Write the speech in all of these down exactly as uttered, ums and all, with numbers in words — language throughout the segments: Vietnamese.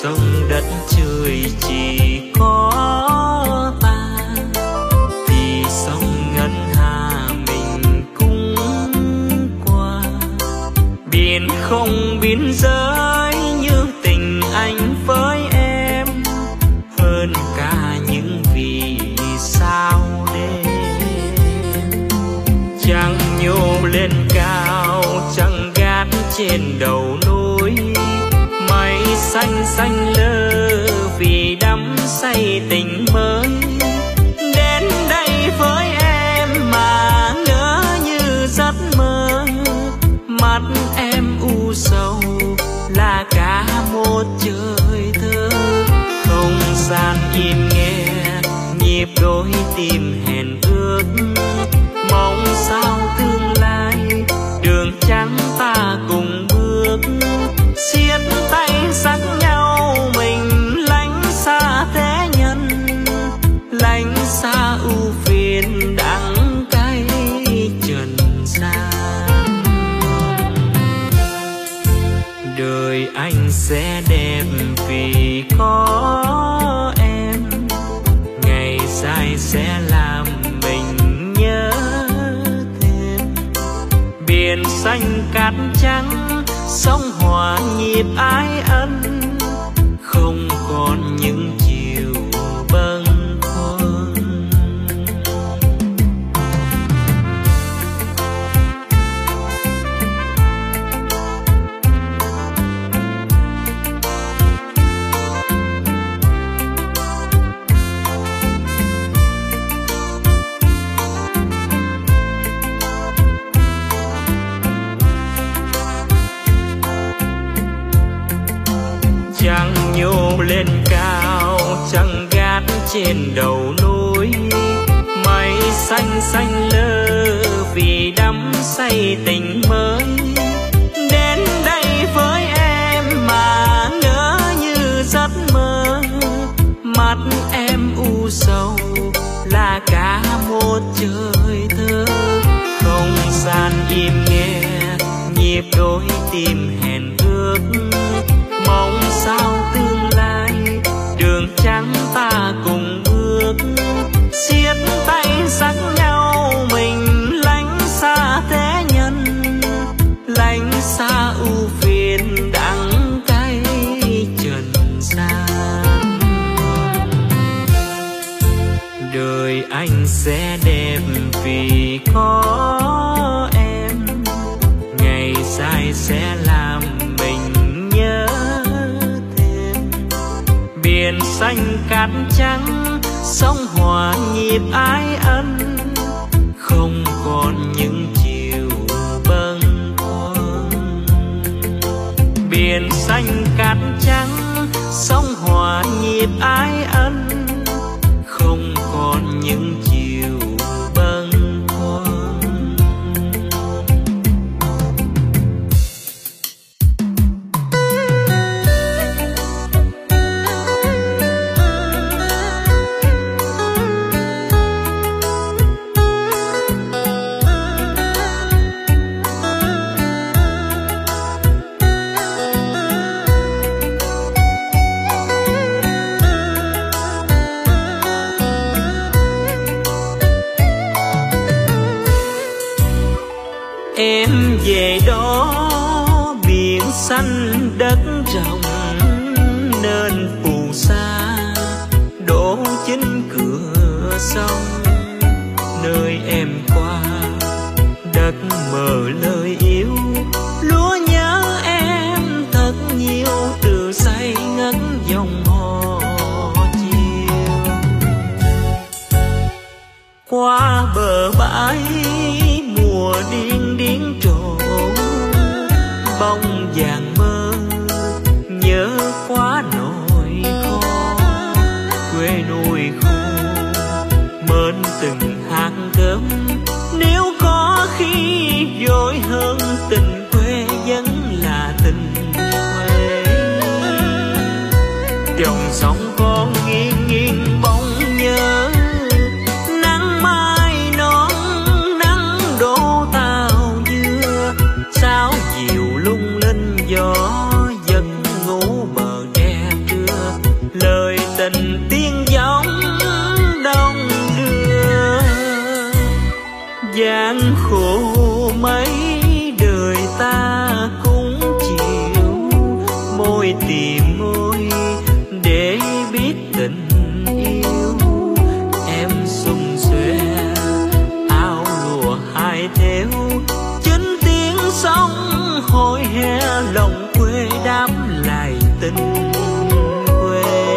sông đất trời chỉ có ta, vì sông ngân hà mình cũng qua. Biển không biên giới như tình anh với em, hơn cả những vì sao đêm. Trăng nhô lên cao, trăng gác trên đầu núi, mây xanh xanh lơ vì đắm say tình mới. Đến đây với em mà ngỡ như giấc mơ, mắt em u sầu là cả một trời thơ. Không gian im nghe nhịp đôi tim hẹn ước, mong sao tương lai đường trắng ta cùng bước. Siết tay dắt nhau mình lánh xa thế nhân, lánh xa ưu phiền đắng cay trần gian. Đời anh sẽ đẹp vì có em, ngày dài sẽ làm mình nhớ thêm. Biển xanh cát trắng, sóng hòa nhịp ái ân, không còn những chiều bâng khuâng. Trăng nhô lên cao, trăng gác trên đầu núi, mây xanh xanh lơ vì đắm say tình mới. Đến đây với em mà ngỡ như giấc mơ, mắt em u sầu là cả một trời thơ. Không gian im nghe nhịp đôi tim hẹn ước, mong sao tương lai đường trắng ta cùng bước. Siết tay dắt nhau mình lánh xa thế nhân, lánh xa ưu phiền đắng cay trần gian. Đời anh sẽ đẹp vì có em, ngày dài sẽ làm mình nhớ thêm. Biển xanh cát trắng, sóng hòa nhịp ái ân, không còn những chiều bâng khuâng. Biển xanh cát trắng, sóng hòa nhịp ái ân, không còn những chiều bâng khuâng. Em về đó biển xanh đất rộng, nên phù sa đổ chính cửa sông. Nơi em qua đất mờ lời yêu, lúa nhớ em thật nhiều từ say ngất dòng hò chiều. Qua bờ bãi mùa điên điên trộn, bông vàng mơ nhớ quá nỗi khó. Quê nuôi khô mến từng hạt cơm, nếu có khi vội hơn tình quê vẫn là tình quê. Dòng sông con nghiêng nghiêng bóng nhớ, nắng mai nón nắng đổ tàu dưa. Sao dịu lung linh gió giấc ngủ bờ tre trước. theo chính tiếng sóng hồi hè lòng quê đáp lại tình quê.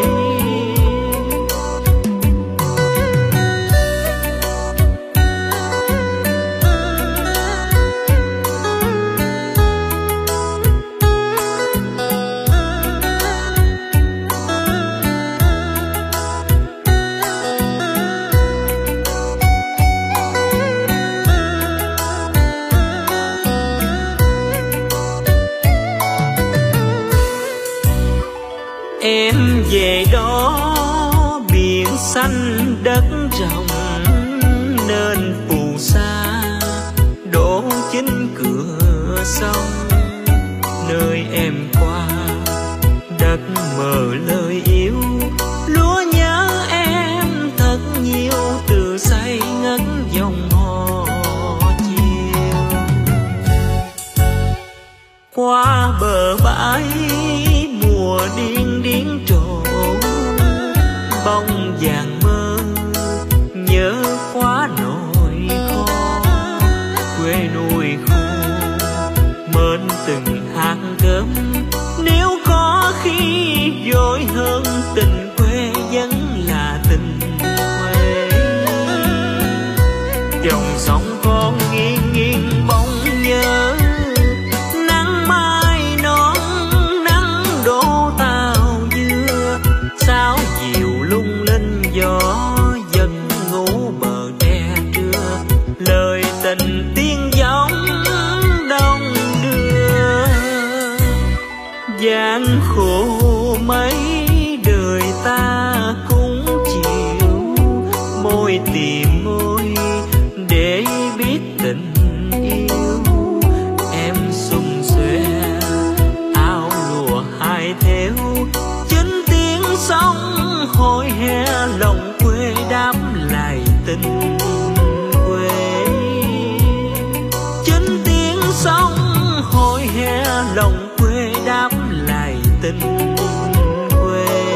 Em về đó biển xanh đất rộng nên phù sa đổ chính cửa sông. Nơi em qua đất mờ lời yêu, lúa nhớ em thật nhiều từ say ngất dòng hò chiều. Qua bờ bãi mùa điên điên trổ bông vàng mơ, nhớ quá nỗi khó quê nuôi khô mến từng hạt cơm. Nếu có khi vội hơn tình quê vẫn là tình quê. Dòng sông con nghiêng nghiêng bóng nhớ, nắng mai nón nắng đổ tàu dưa, sao dịu lung linh gió dần ngủ bờ tre trưa. Lời tình tiên gióng đông đưa, gian khổ mấy đời ta cũng chịu, môi tìm môi để biết tình yêu. Em xung xuê áo lụa hai theo chính tiếng sóng hồi hè lòng quê đáp lại tình quê. Chính tiếng sóng hồi hè lòng quê đáp lại tình quê.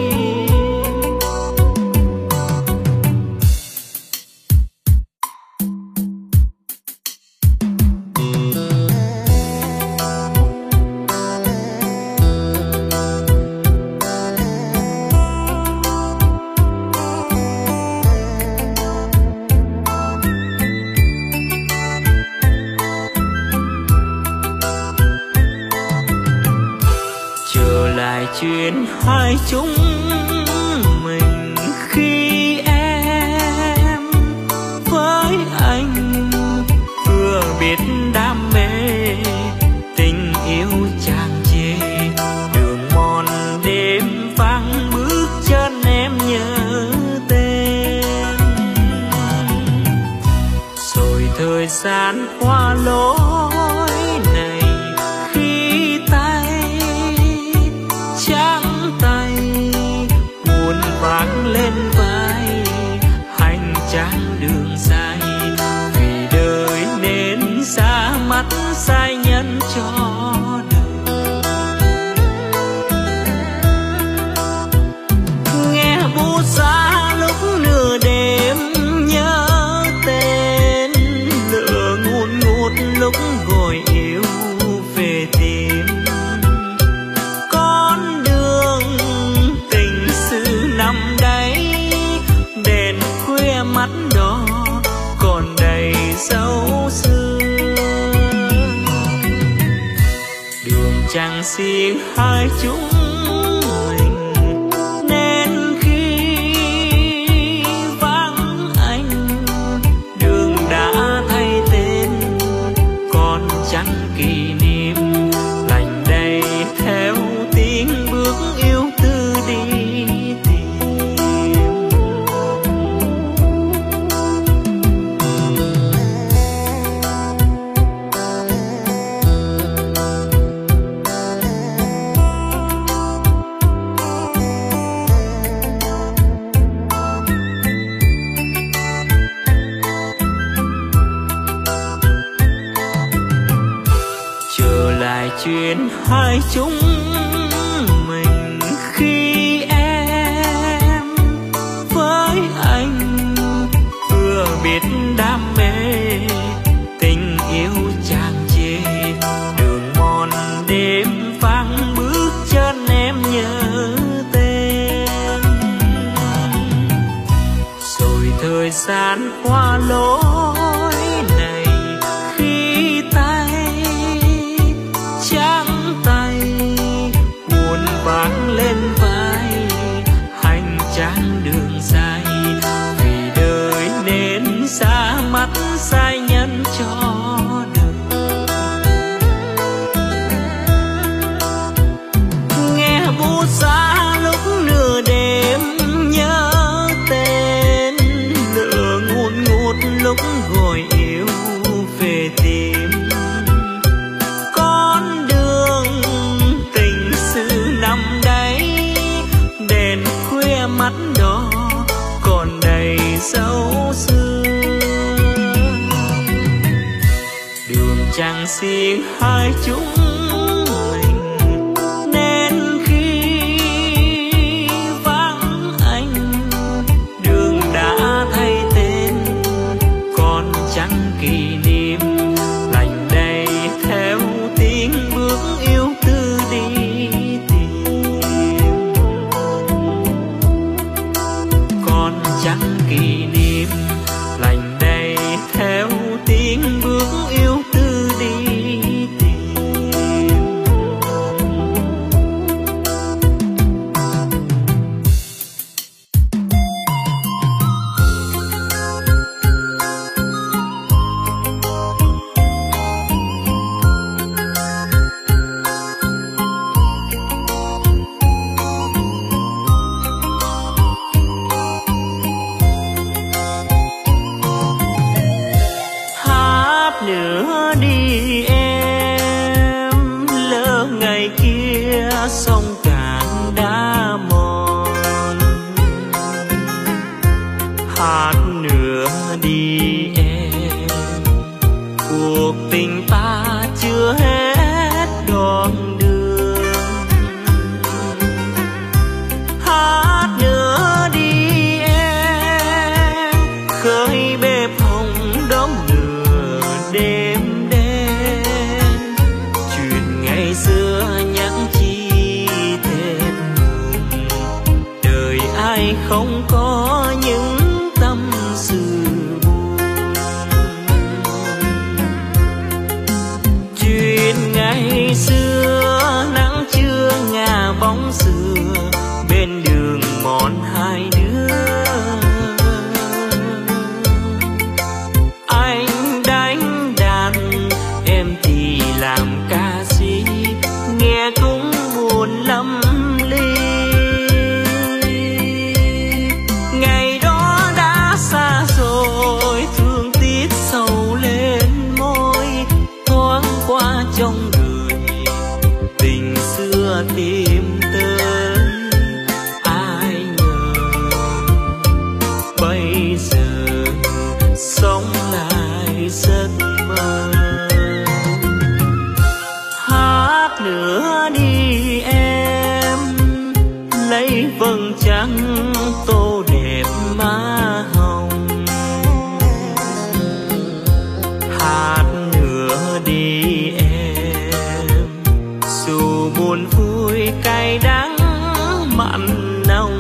Chuyện hai chúng mình khi em với anh vừa biết đam mê tình yêu chàng chê. Đường mòn đêm vắng bước chân em nhớ tên, rồi thời gian qua lối này khi tay trắng tay buồn vác lên vai hành trang đường dài. Vì đời nên xa mắt sai nhân cho đời. Nghe bu xa lúc nửa đêm nhớ tên, lửa ngùn ngụt lúc gọi yêu về tìm. Con đường tình xưa nằm đây đèn khuya mắt đỏ còn đầy dấu xưa. Đường chẳng xiên hai chúng mình nên khi vắng anh đường đã thay tên, còn chẳng kỷ niệm lành đầy theo tiếng bước yêu tư đi tìm. Trở lại chuyện hai chúng mình khi em với anh vừa biết đam mê tình chẳng xiên hai chúng mình, nên khi vắng anh đường đã thay tên, còn chẳng kỷ niệm lành đầy theo tiếng bước yêu tư đi tìm, còn chẳng kỷ niệm lành đầy theo tiếng bước yêu tư đi tìm. Nữa đi em, lỡ ngày kia sông cạn đã mòn. Hát nữa đi em, cuộc tình ta chưa hết đoạn đường. Hát nữa đi em, khơi bếp hồng đón đêm đen, chuyện ngày xưa nhắc chi thêm buồn. Đời ai không có những tâm sự buồn. Chuyện ngày xưa nắng trưa ngả bóng xưa, bên đường mòn hai đứa. Làm ca sĩ nghe cũng buồn lắm ly, ngày đó đã xa rồi, thương tiếc sầu lên môi, thoáng qua trong đời tình xưa tìm tới. Ai ngờ bây giờ sống lại giấc mơ. Hát nữa đi em, lấy vầng trăng tô đẹp má hồng. Hát nữa đi em, dù buồn vui cay đắng mặn nồng.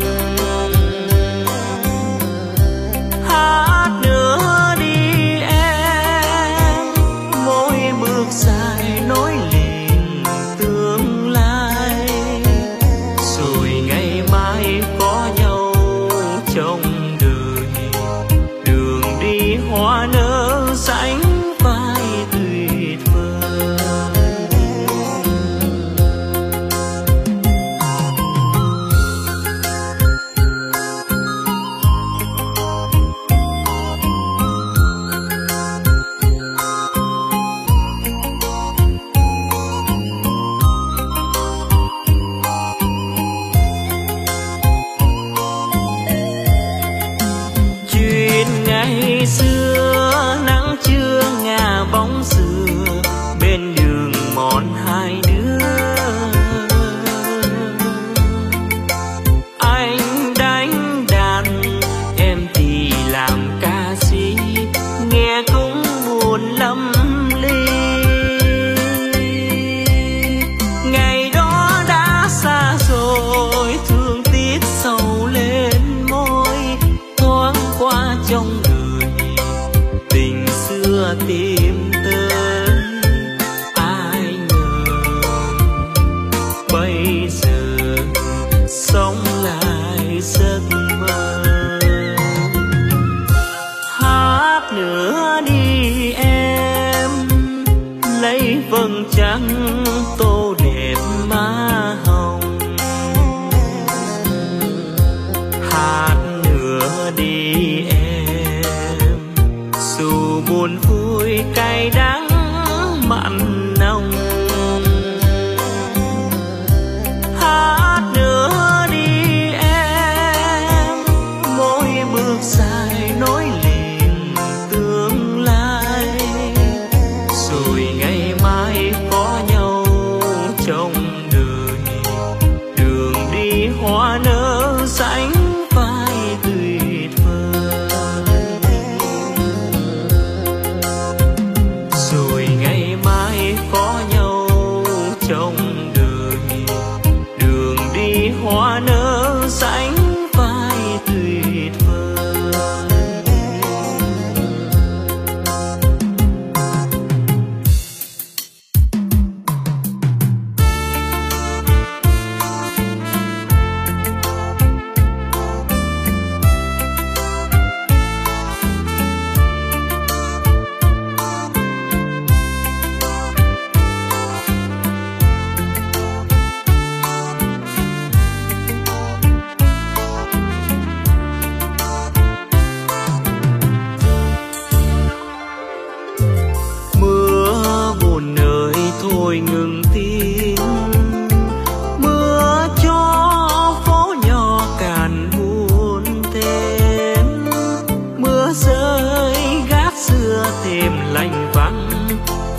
Hát nữa đi em, mỗi bước dài nối liền tương lai, rồi ngày mai có nhau trong đời. Đường đi hoa nở sánh vai tuyệt vời. Ngày xưa nắng trưa ngả bóng xưa, bên đường mòn hai đứa. Anh đánh đàn, em thì làm ca sĩ, nghe cũng buồn lắm ly. Ngày đó đã xa rồi, thương tiếc sầu lên môi, thoáng qua trong tình xưa tìm tới. Ai ngờ bây giờ sống lại giấc mơ. Hát nữa đi em, lấy vầng trăng tô đẹp má hồng. Hát nữa đi em, dù buồn vui cay đắng mặn nồng. Hát nữa đi em, mỗi bước dài nối liền tương lai, rồi ngày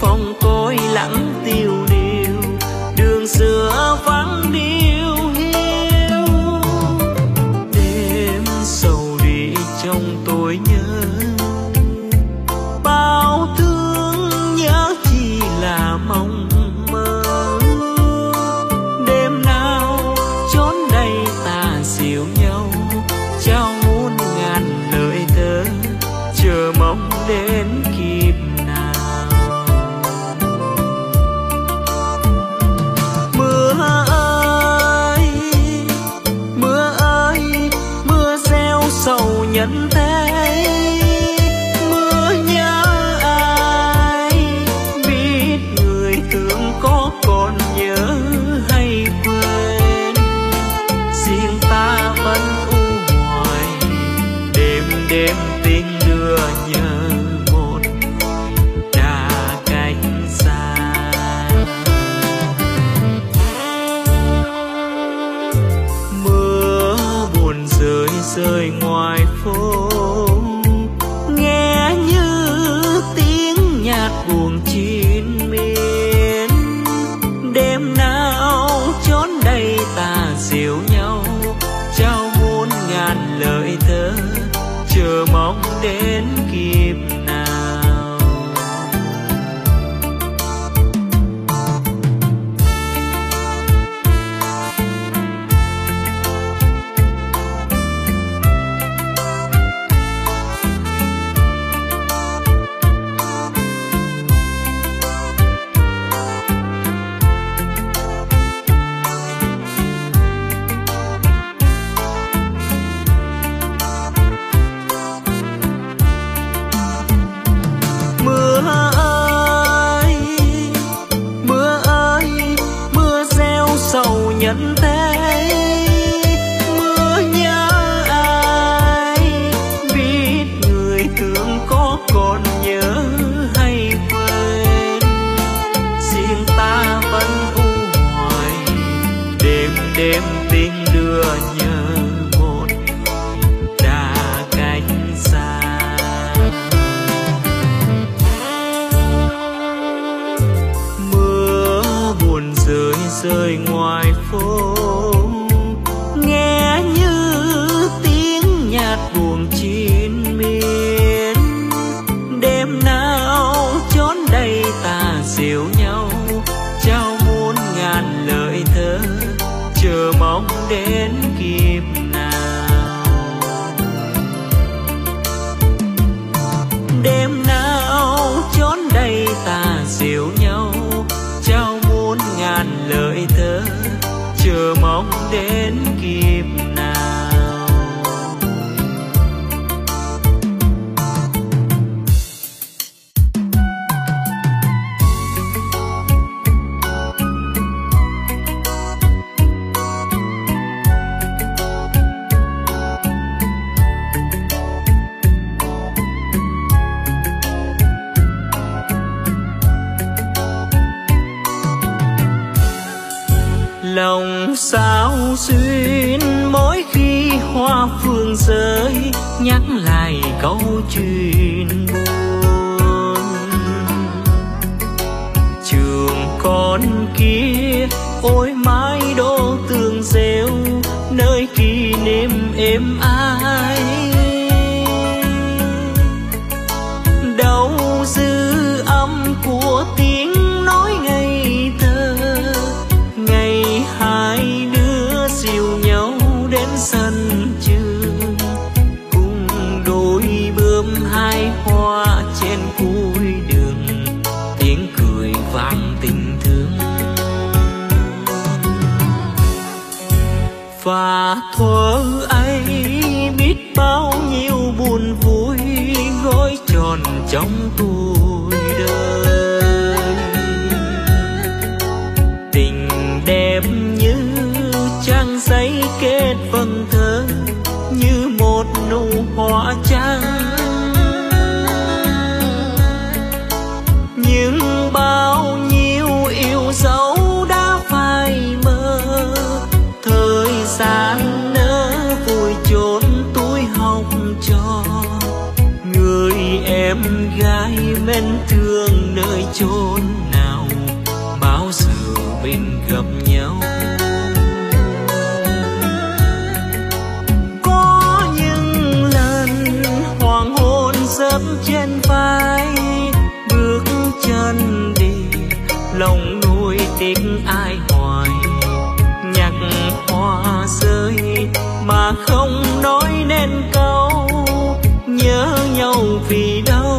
phòng tôi lặng tiêu điều, đường xưa vắng điêu hiu. Đêm sầu đi trong tôi nhớ, bao thương nhớ chỉ là mong mơ. Đêm nào chốn đây ta dìu nhau, trao muôn ngàn lời thơ, chờ mong đến kịp nào. Mưa ơi, mưa ơi, mưa gieo sầu nhân thế. Mưa nhớ ai, biết người thương có còn nhớ hay quên. Riêng ta vẫn u hoài, đêm đêm tình đưa nhớ một đã cách xa. Mưa buồn rơi rơi ngoài phố, nghe như tiếng nhạc buồn triền miên. Đêm nào chốn đây ta dìu nhau, trao muôn ngàn lời thơ, chờ mong đến kịp nào. Mưa ơi, mưa ơi, mưa gieo sầu nhân thế. Mưa nhớ ai, biết người thương có còn nhớ hay quên. Riêng ta vẫn u hoài, đêm đêm tình đưa nhớ một đã cách xa. Buồn rơi rơi ngoài phố, nghe như tiếng nhạc buồn triền miên. Đêm nào chốn đây ta dìu nhau, trao muôn ngàn lời thơ, chờ mong đến kịp nào. Đêm nào chốn đây ta dìu nhau, trao muôn ngàn lời thơ, chờ mong đến kịp nào. Lòng sao xuyên mỗi khi hoa phương rơi, nhắc lại câu chuyện buồn. Trường con kia ôi mái đô tường rêu, nơi kỷ niệm êm ái. Đâu dư âm của tiếng nói ngây thơ, ngày hai đứa dìu nhau đến sân trường, cùng đôi bướm hai hoa trên cuối đường, tiếng cười vang tình thương. Và thuở ấy biết bao nhiêu buồn vui gói tròn trong tuổi đời. Tình đẹp như trang giấy kết vần thơ, như một nụ hoa trắng. Nhưng bao nhiêu yêu dấu đã phai mờ, thời gian nơi quên thương nơi chốn nào, bao giờ mình gặp nhau. Có những lần hoàng hôn dấp trên vai, bước chân đi lòng nuối tiếc ai hoài, nhạc hoa rơi mà không nói nên câu, nhớ nhau vì đâu.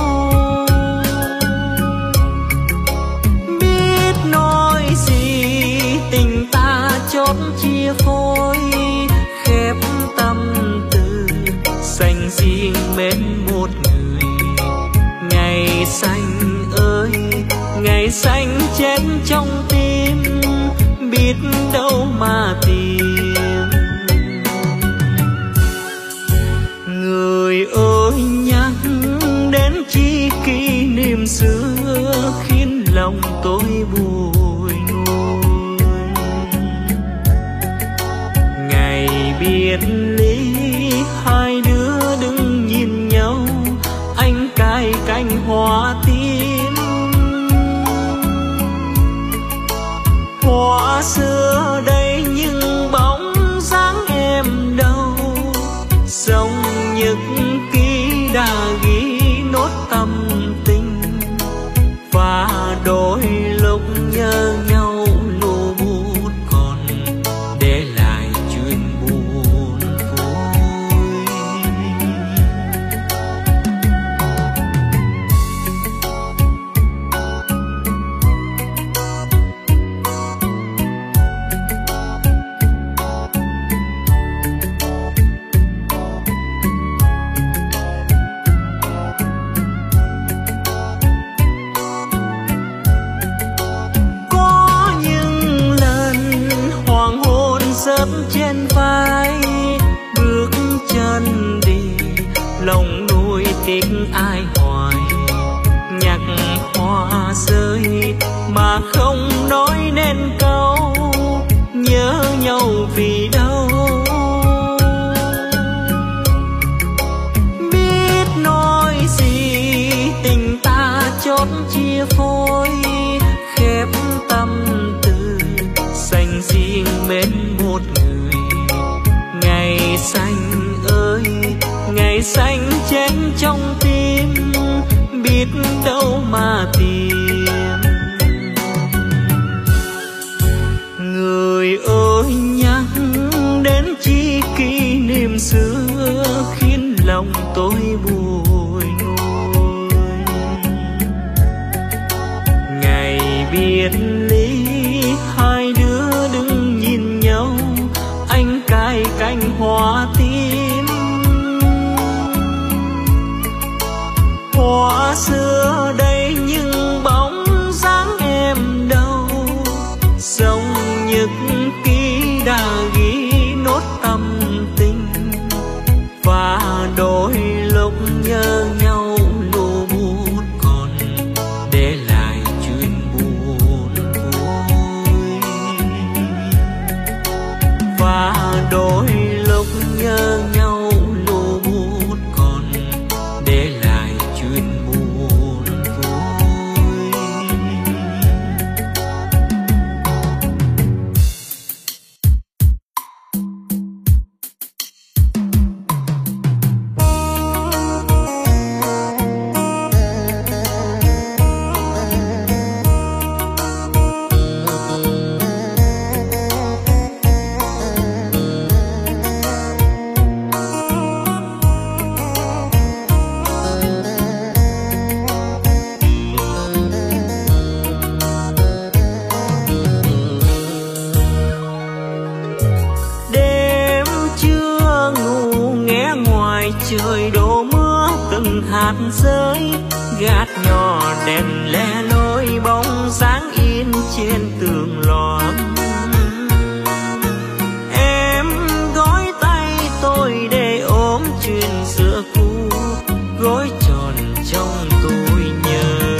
Biết nói gì tình ta chót chia phôi, khép tâm tư dành riêng bên một người. Ngày xanh ơi ngày xanh chết trong tim, biết đâu mà tìm. Người ơi nhắc đến chi kỷ niệm xưa, khiến lòng tôi bùi ngùi. Ngày biệt ly hai đứa đứng nhìn nhau, anh cài cành hoa tím. Hoa xưa đây nhưng bóng dáng em đâu, sông nhật ký đã ghi nốt tâm tình. Và đôi lúc nhớ nhau lù bút còn để lại chuyện buồn vui. Dấp trên vai, bước chân đi lòng nuối tiếc ai hoài, nhạc hoa rơi mà không nói nên câu, nhớ nhau vì đâu. Biết nói gì tình ta chót chia phôi, khép tâm tư dành riêng bên một người. Ngày xanh ơi ngày xanh chết trong tim, biết đâu mà tìm. Người ơi nhắc đến chi kỷ niệm xưa, khiến lòng tôi bùi ngùi. Ngày biệt ly hai đứa đứng nhìn nhau, anh cài cành hoa tím. Hoa xưa đây nhưng bóng dáng em đâu, sông nhật ký đã ghi nốt tâm tình. Và đôi lúc nhớ nhau lù bút còn để lại chuyện buồn vui. Và đôi lúc nhớ nhau lù bút còn để lại chuyện buồn vui. Trời đổ mưa từng hạt rơi, gạt nhỏ đèn le lối bóng dáng in trên tường loáng. Em gói tay tôi để ôm chuyện xưa cũ, gói tròn trong tôi nhớ.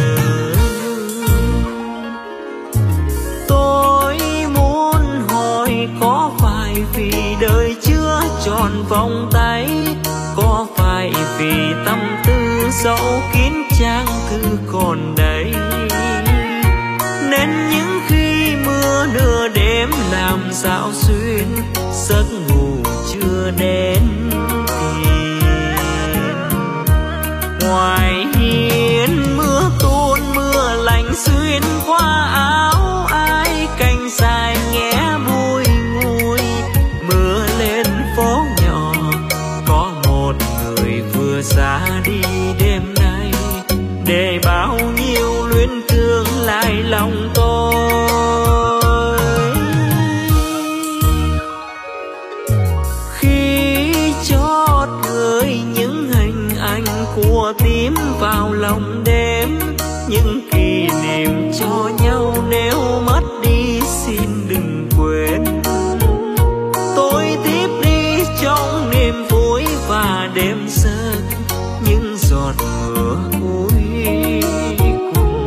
Tôi muốn hỏi có phải vì đời chưa tròn vòng tay, có phải vì tâm tư dẫu kín trang thư còn đây. Nên những khi mưa nửa đêm làm sao xuyên, giấc ngủ chưa đến tìm. Ngoài hiên mưa tuôn mưa lạnh xuyên qua áo ai, cành dài nghe bùi ngùi. Mưa lên phố nhỏ có một người vừa ra đi đêm nay, để bao nhiêu luyến thương lại lòng tôi. Khi chót gửi những hình ảnh của tím vào lòng đêm, những kỷ niệm cho nhau nếu mất đi xin đừng quên. Tôi tiếp đi trong niềm vui và đêm giấc những giọt mưa cuối cùng.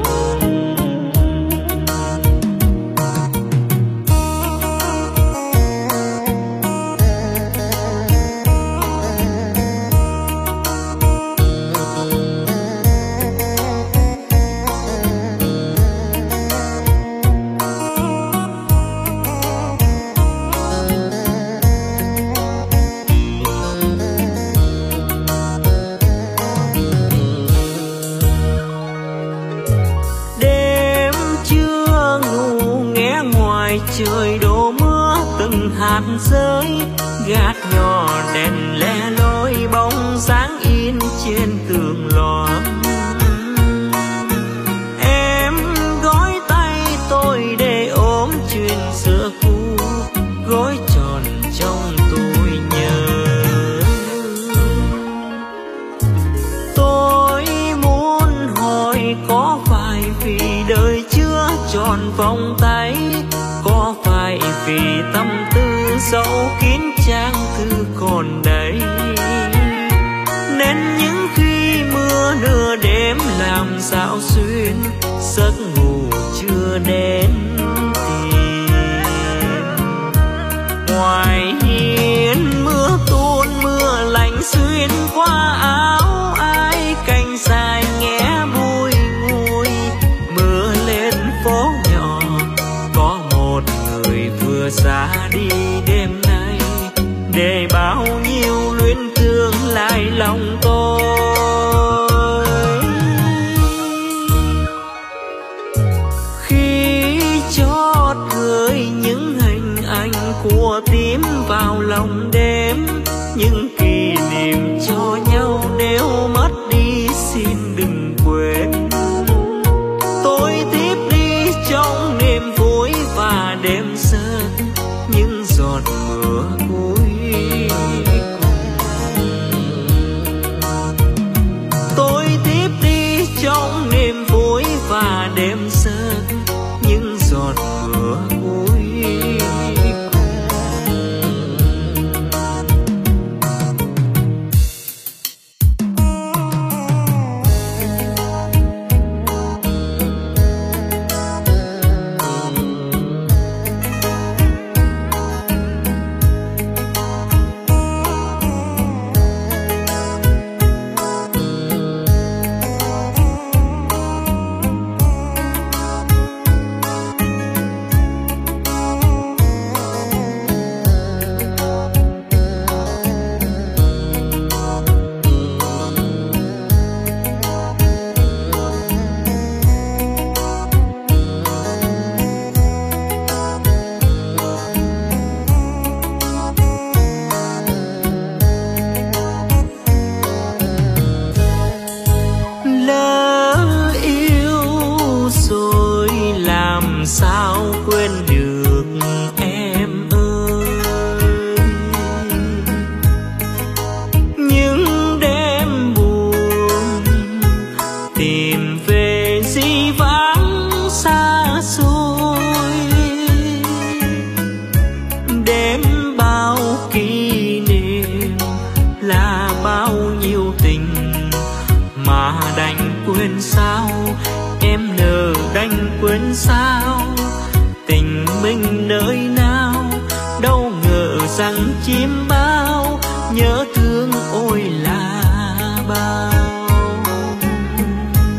Trời đổ mưa từng hạt rơi, gạt nhỏ đèn le lối bóng dáng in trên tường lòa. Em gói tay tôi để ôm chuyện xưa cũ, gói tròn trong tôi nhớ. Tôi muốn hỏi có phải vì đời chưa tròn vòng tay, có phải vì tâm tư dẫu kín trang thư còn đây, nên những khi mưa nửa đêm làm sao xuyên, giấc ngủ chưa đến tìm. Ngoài hiên mưa tuôn mưa lạnh xuyên qua áo ai, cành dài nghe bùi ngùi. Mưa lên phố nhỏ có một người vừa ra đi đêm nay, để bao nhiêu luyến thương lại lòng tôi. Khi chót gửi những hình ảnh của tím vào lòng đêm, những kỷ niệm cho nhau nếu mất đi xin đừng quên. Tôi tiếp đi trong niềm vui và đêm giấc những giọt mưa cuối cùng. Tôi tiếp đi trong niềm vui và đêm giấc những giọt mưa cuối cùng. quên sao, em nỡ đành quên sao, tình mình nơi nào, đâu ngờ rằng chim bao, nhớ thương ôi là bao.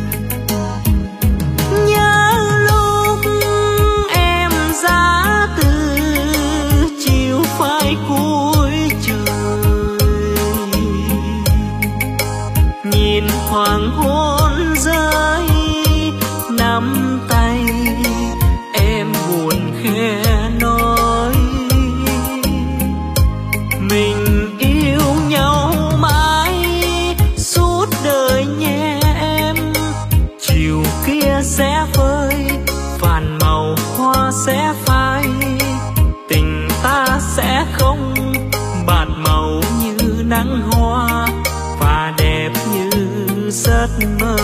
sẽ phai, tình ta sẽ không bạt màu như nắng hoa và đẹp như giấc mơ.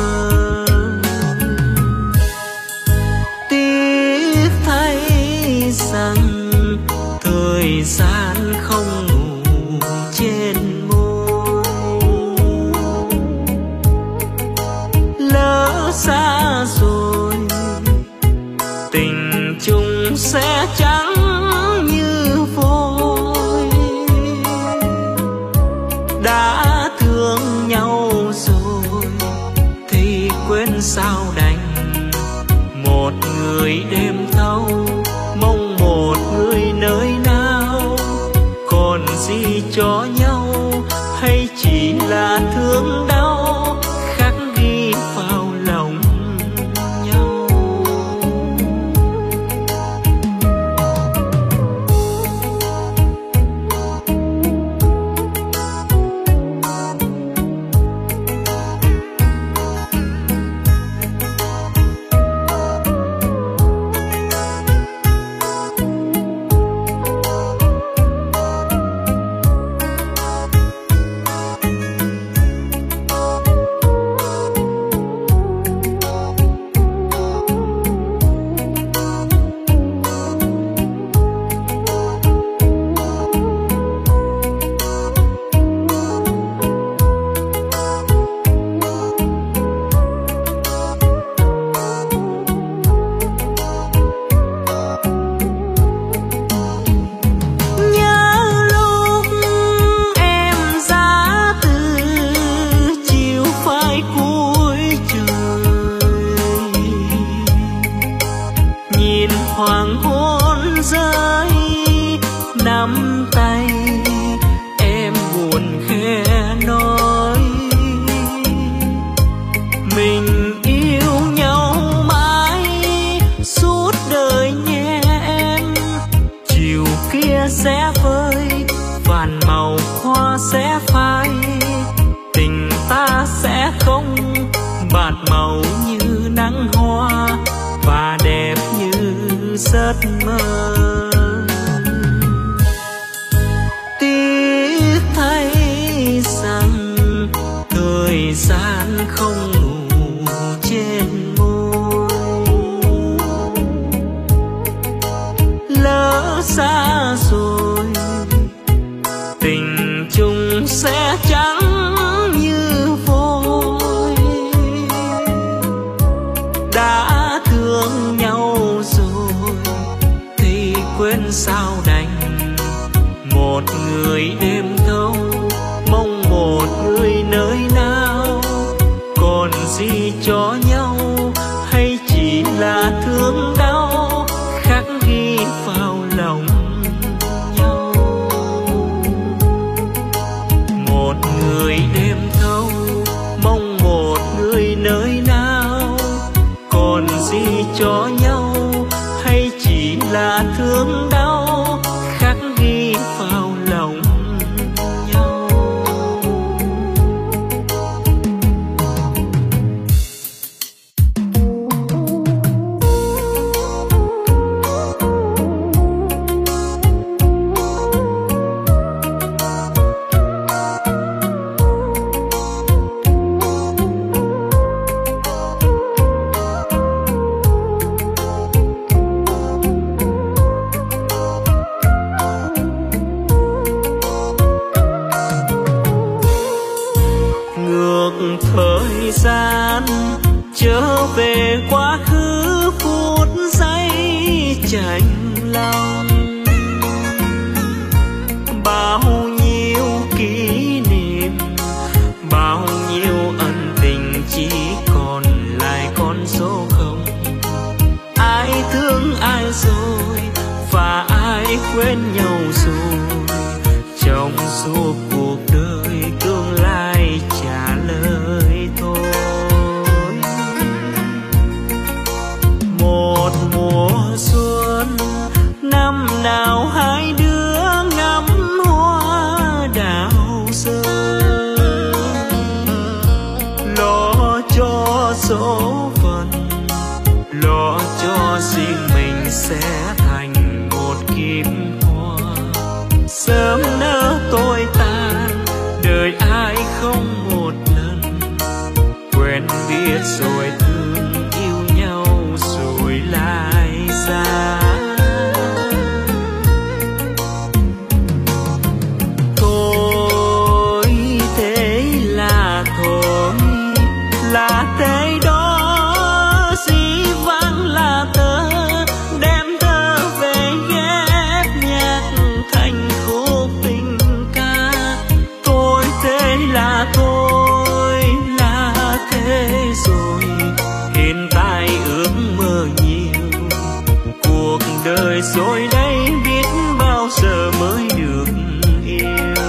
Tiếc thay rằng thời gian không ngủ trên môi, lỡ xa rồi tình chung sẽ trắng như vôi. Đã thương nhau rồi thì quên sao đành, một người đêm thâu mong một người nơi nào. Còn gì cho nhau hay chỉ là thương đau khắc ghi vào lòng nhau. Hoàng hôn rơi nắm tay em buồn khẽ nói, mình yêu nhau mãi suốt đời nhé em. Chiều kia sẽ vơi vàn màu hoa sẽ phai, tình ta sẽ không bạt màu như nắng hoa và đẹp như giấc mơ. Tiếc thay rằng thời gian không ngủ trên môi, lỡ xa rồi tình chung sẽ trắng như vôi. Đã thương nhau rồi thì quên sao đành, một người đêm thâu mong một người nơi nào. Còn gì cho nhau hay chỉ là thương đau khắc ghi vào lòng nhau. Một người đêm thâu mong một người nơi nào. Còn gì cho nhau hay chỉ là thương đau khắc ghi vào lòng nhau. Thời gian trở về quá khứ phút giây chạnh lòng, bao nhiêu kỷ niệm bao nhiêu ân tình chỉ còn lại con số không. Ai thương ai rồi và ai quên nhau rồi, trong suốt cuộc đời tương lai trả lời thôi. Một mùa xuân năm nào hai đứa ngắm hoa đào rơi, lo cho số phận lo cho riêng mình sẽ đời rồi đây biết bao giờ mới được yêu.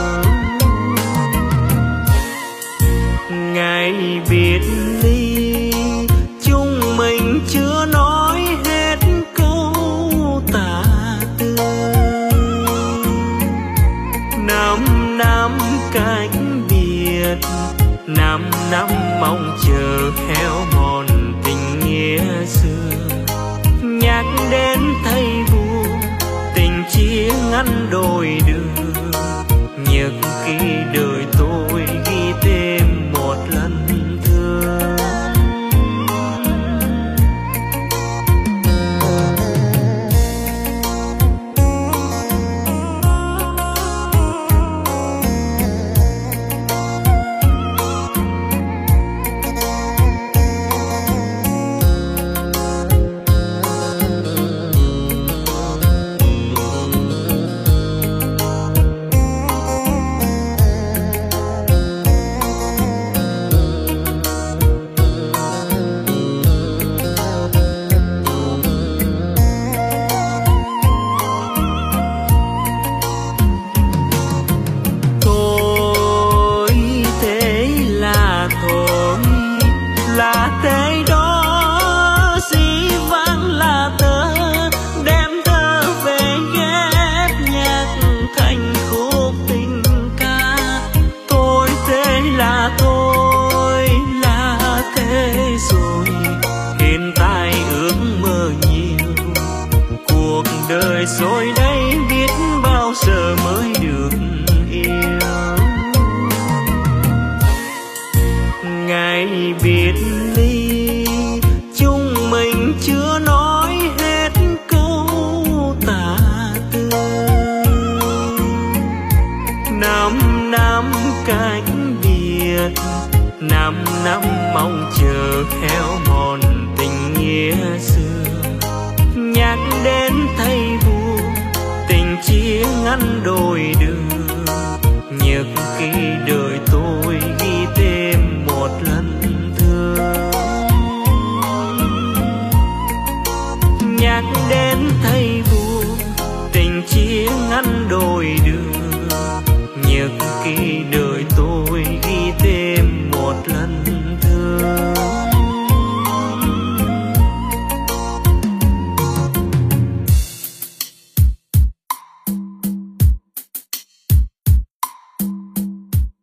Ngày biệt ly chúng mình chưa nói hết câu tà tư. Năm năm cách biệt, năm năm mong chờ héo mòn tình nghĩa xưa. Nhắc đến thấy buồn, tình chia ngăn đôi đường. Nhật ký đời tôi ghi thêm một lần thương. Đời rồi đây biết bao giờ mới được yêu. Ngày biệt ly chúng mình chưa nói hết câu tà tư. Năm năm cách biệt, năm năm mong chờ héo mòn tình nghĩa xưa. Nhắc đến thấy buồn, tình chia ngăn đôi đường. Nhật ký đời tôi ghi thêm một lần thương. Nhắc đến thấy buồn, tình chia ngăn đôi đường. Nhật ký đời